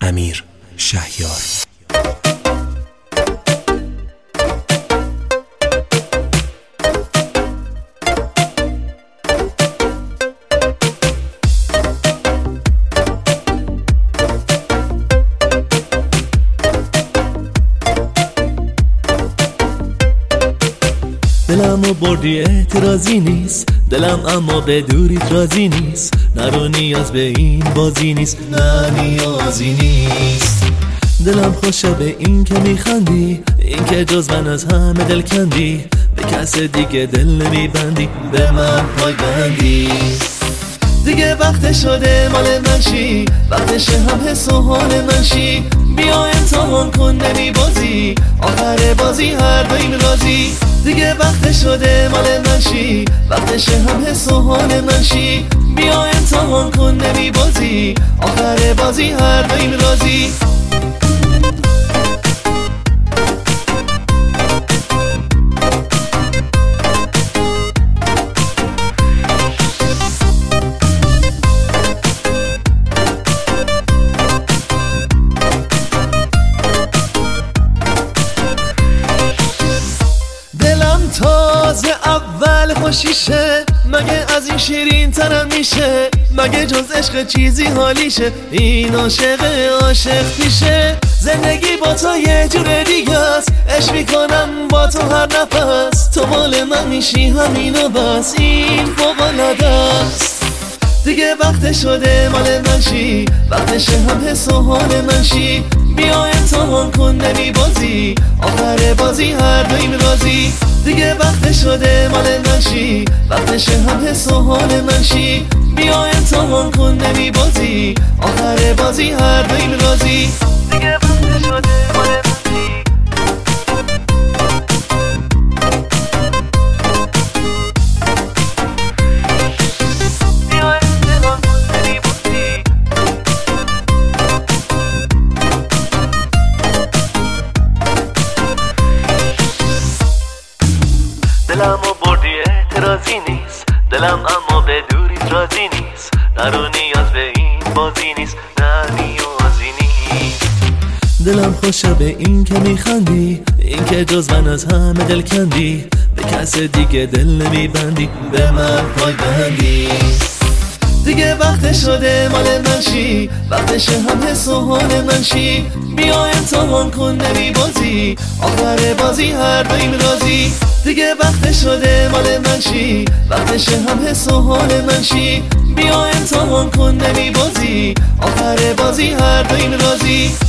امیر شهیار. دلمو بردی اعتراضی نیست، دلم اما به دوریت راضی نیست. نرو نیاز به این بازی نیست، نه نیازی نیست. دلم خوشه به این که میخندی، این که جز من از همه دل کندی. به کس دیگه دل نمیبندی، به من پای بندی. دیگه وقت شده مال من شی، وقتش هم حس و حال من شی. بیا امتحان کن نمیبازی، آخر بازی هر دویم راضی. دیگه وقت شده مال من شی، وقتش هم حس و حال من شی. بیا امتحان کن نمیبازی، آخر بازی هر دویم راضی. تازه اول خوشیشه، مگه از این شیرین ترم میشه؟ مگه جز عشق چیزی حالیشه؟ این عاشق پیشه. زندگی با تو یه جور دیگه است، عشق میکنم با تو هر نفس. تو مال من میشی همینو بس، این فوق‌العاده است. دیگه وقت شده مال من شی، وقتش هم حس و حال من شی. بیا امتحان کن نمیبازی، آخر بازی هر دویم راضی. دیگه وقت شده مال من شی، وقتش هم حس و حال من شی. بیا امتحان کن نمیبازی، آخر بازی هر دویم راضی. دیگه وقت شده مال من شی. دلمو بردی اعتراضی نیست، دلم اما به دوریت راضی نیست. نرو نیاز به این بازی نیست، نه نیازی نیست. دلم خوشه به این که میخندی، این که جز من از همه دل کندی. به کس دیگه دل نمیبندی، به من پای بندی. دیگه وقت شده مال من شی، وقتش هم حس و حال من شی. بیا امتحان کن نمیبازی، آخر بازی هر دویم راضی. دیگه وقت شده مال من شی، وقتش هم حس و حال من شی. بیا امتحان کن نمیبازی، آخر بازی هر دویم راضی.